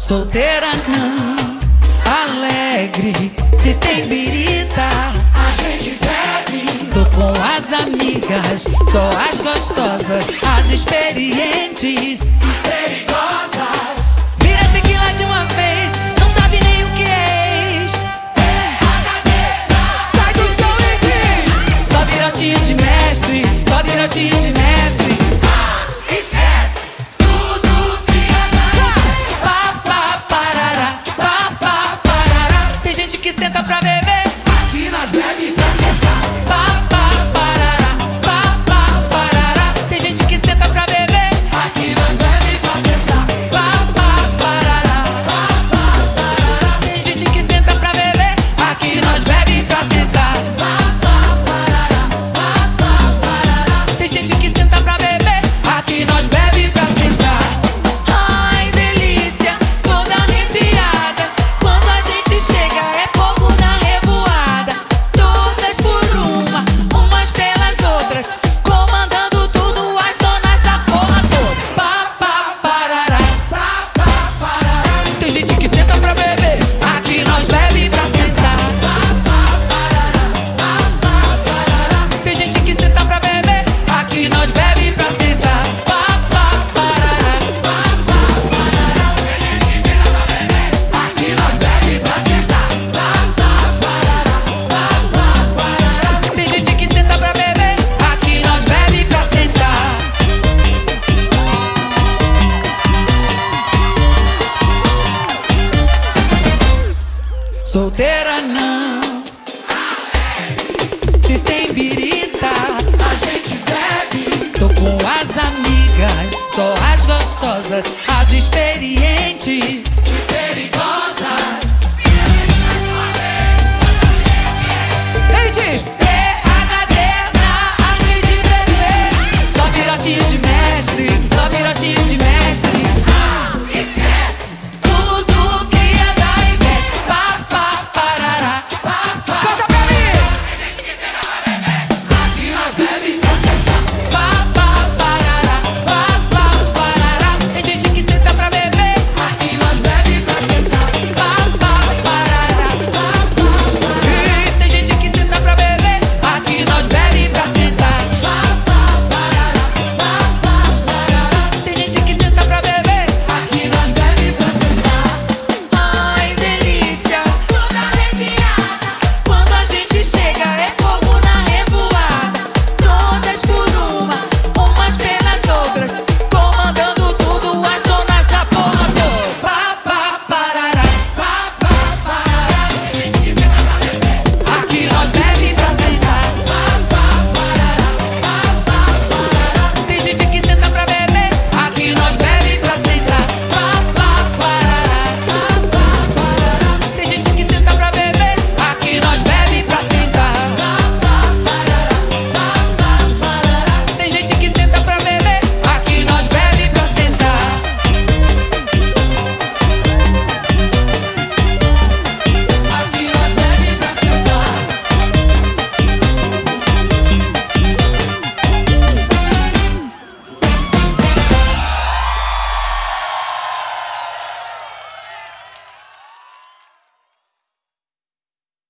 Solteira não, alegre, se tem birita, a gente bebe. tô com as amigas, só as gostosas, as experientes E perigosas. Vira tequila de uma vez, não sabe nem o que é ex. Sai do chão e diz: só virotinho de mestre, só virotinho de mestre. Esquece tudo que é Pá, pá, parará, pá, pá, parará. Tem gente que senta pra beber. aqui nós bebe pra sentar. Pá, pá, parará, pá, pá, parará. Tem gente que senta pra beber. Aqui nós bebe pra sentar. Pá, pá, parará, pá, pá, parará. Tem gente que senta pra beber. Aqui nós bebe pra sentar. Tem gente que senta pra beber. Aqui nós bebe pra sentar. Ai, delícia, toda arrepiada. Quando a gente chega é fogo na revoada. Todas por uma, umas pelas outras, comandando tudo, as donas da porra toda. Pá, pá, parará. Tem gente que senta pra beber. Aqui nós bebe pra sentar. Tem gente que senta pra beber. Aqui nós bebe pra sentar. Pá, pá, parará. Aqui nós bebe pra sentar. Tem gente que senta pra beber. Aqui nós bebe pra sentar. Solteira não, se tem birita, A gente bebe. tô com as amigas, só as gostosas, as experientes.